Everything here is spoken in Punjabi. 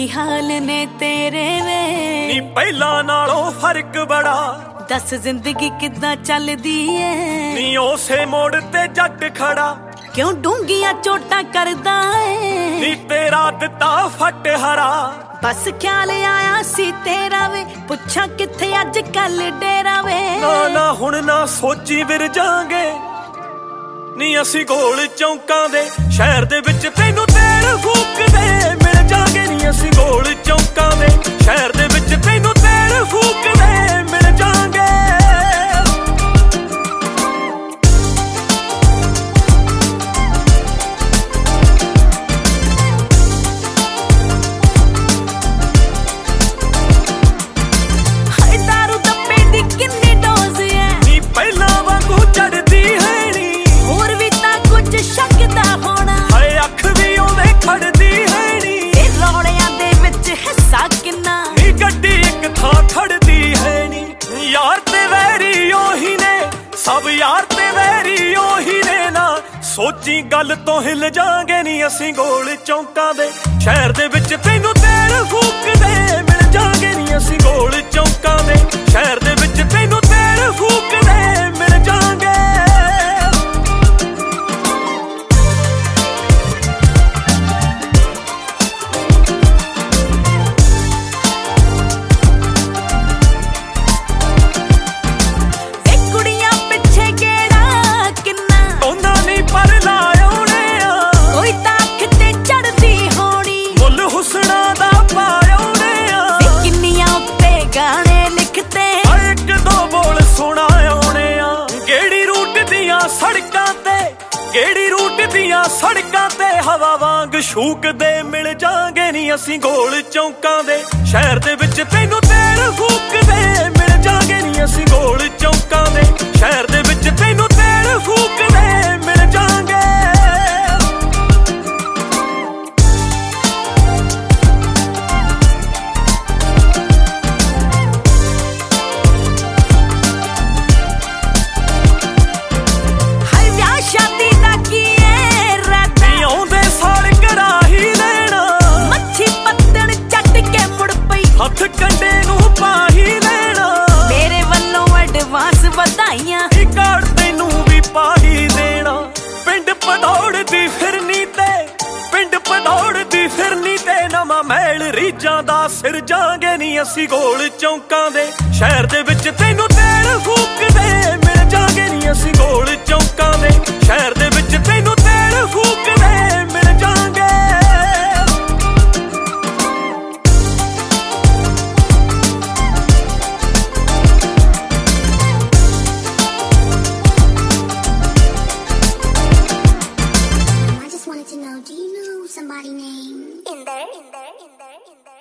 ਕੀ ਹਾਲ ਨੇ ਤੇਰੇ ਵੇ ਨੀ ਪਹਿਲਾਂ ਨਾਲੋਂ ਫਰਕ ਬੜਾ ਦੱਸ ਜ਼ਿੰਦਗੀ ਕਿੱਦਾਂ ਚੱਲਦੀ ਏ ਨੀ ਉਸੇ ਮੋੜ ਤੇ ਜੱਟ ਖੜਾ ਕਿਉਂ ਡੂੰਘੀਆਂ ਚੋਟਾਂ ਕਰਦਾ ਏ ਨੀ ਤੇਰਾ ਦਿੱਤਾ ਫਟ ਹਰਾ ਬਸ ਖਿਆਲ ਆਇਆ ਸੀ ਤੇਰਾ ਵੇ ਪੁੱਛਾਂ ਕਿੱਥੇ ਅੱਜ ਕੱਲ ਡੇਰਾ ਵੇ ਨਾ ਹੁਣ ਨਾ ਸੋਚੀ ਵਿਰ ਜਾਾਂਗੇ ਨੀ ਅਸੀਂ ਗੋਲ ਚੌਂਕਾਂ ਦੇ ਸ਼ਹਿਰ ਦੇ ਵਿੱਚ ਤੈਨੂੰ ਤੇਲ ਫੂਕਦੇ ਮਿਲ ਜਾਾਂਗੇ ਨੀ ਅਸੀਂ ਗੋਲ ਚੌਂਕਾਂ ਦੇ ਸ਼ਹਿਰ ਦੇ ਵਿੱਚ ਤੈਨੂੰ ਤੇਲ ਫੂਕਦੇ ਮਿਲ ਜਾਾਂਗੇ ਸਭ ਯਾਰ ਤੇ ਵੈਰੀ ਉਹੀ ਨੇ ਨਾ ਸੋਚੀ ਗੱਲ ਤੋਂ ਹਿੱਲ ਜਾਾਂਗੇ ਨੀ ਅਸੀਂ ਗੋਲ ਚੌਂਕਾਂ ਦੇ ਸ਼ਹਿਰ ਦੇ ਵਿੱਚ ਤੈਨੂੰ ਤੇਲ ਫੂਕਦੇ ਮਿਲ ਜਾਾਂਗੇ ਨੀ ਅਸੀਂ ਗੋਲ ਚੌਂਕਾਂ ਦੇ ਸ਼ਹਿਰ ਦੇ ਵਿੱਚ ਤੈਨੂੰ ਤੇਲ ਫੂਕਦੇ ਮਿਲ ਜਾਾਂਗੇ ਕਿਹੜੀ ਰੂਟ ਦੀਆਂ ਸੜਕਾਂ ਤੇ ਹਵਾ ਵਾਂਗ ਸ਼ੂਕਦੇ ਮਿਲ ਜਾਾਂਗੇ ਨੀ ਅਸੀਂ ਗੋਲ ਚੌਂਕਾਂ ਦੇ ਸ਼ਹਿਰ ਦੇ ਵਿੱਚ ਤੈਨੂੰ ਤੇਲ ਫੂਕਦੇ ਮਿਲ ਜਾਾਂਗੇ ਨੀ ਅਸੀਂ ਗੋਲ ਚੌਂਕਾਂ ਦੇ ਸ਼ਹਿਰ ਦੇ ਵਿੱਚ ਤੈਨੂੰ ਤੇਲ ਫੂਕਦੇ ਮਿਲ ਜਾਾਂਗੇ ਹੱਥ ਕੰਡੇ ਨੂੰ ਪਾ ਹੀ ਲੈਣਾ ਮੇਰੇ ਵੱਲੋਂ ਐਡਵਾਂਸ ਵਧਾਈਆਂ ਇਹ ਕਾਰਡ ਤੈਨੂੰ ਵੀ ਪਾ ਹੀ ਦੇਣਾ ਪਿੰਡ ਪਧੌੜਦੀ ਫਿਰਨੀ ਤੇ ਨਵਾਂ ਮਹਿਲ ਰੀਜਾਂ ਦਾ ਸਿਰ ਜਾਾਂਗੇ ਨੀ ਅਸੀਂ ਗੋਲ ਚੌਂਕਾਂ ਦੇ ਸ਼ਹਿਰ ਦੇ ਵਿੱਚ ਤੈਨੂੰ ਤੇਲ ਫੂਕਦੇ ਮਿਲ ਜਾਾਂਗੇ ਨੀ ਅਸੀਂ ਗੋਲ ਚੌਂਕਾਂ ਦੇ ਸ਼ਹਿਰ ਦੇ ਵਿੱਚ ਤੈਨੂੰ ਤੇਲ ਫੂਕਦੇ ਮਿਲ ਜਾਾਂਗੇ Somebody named in there.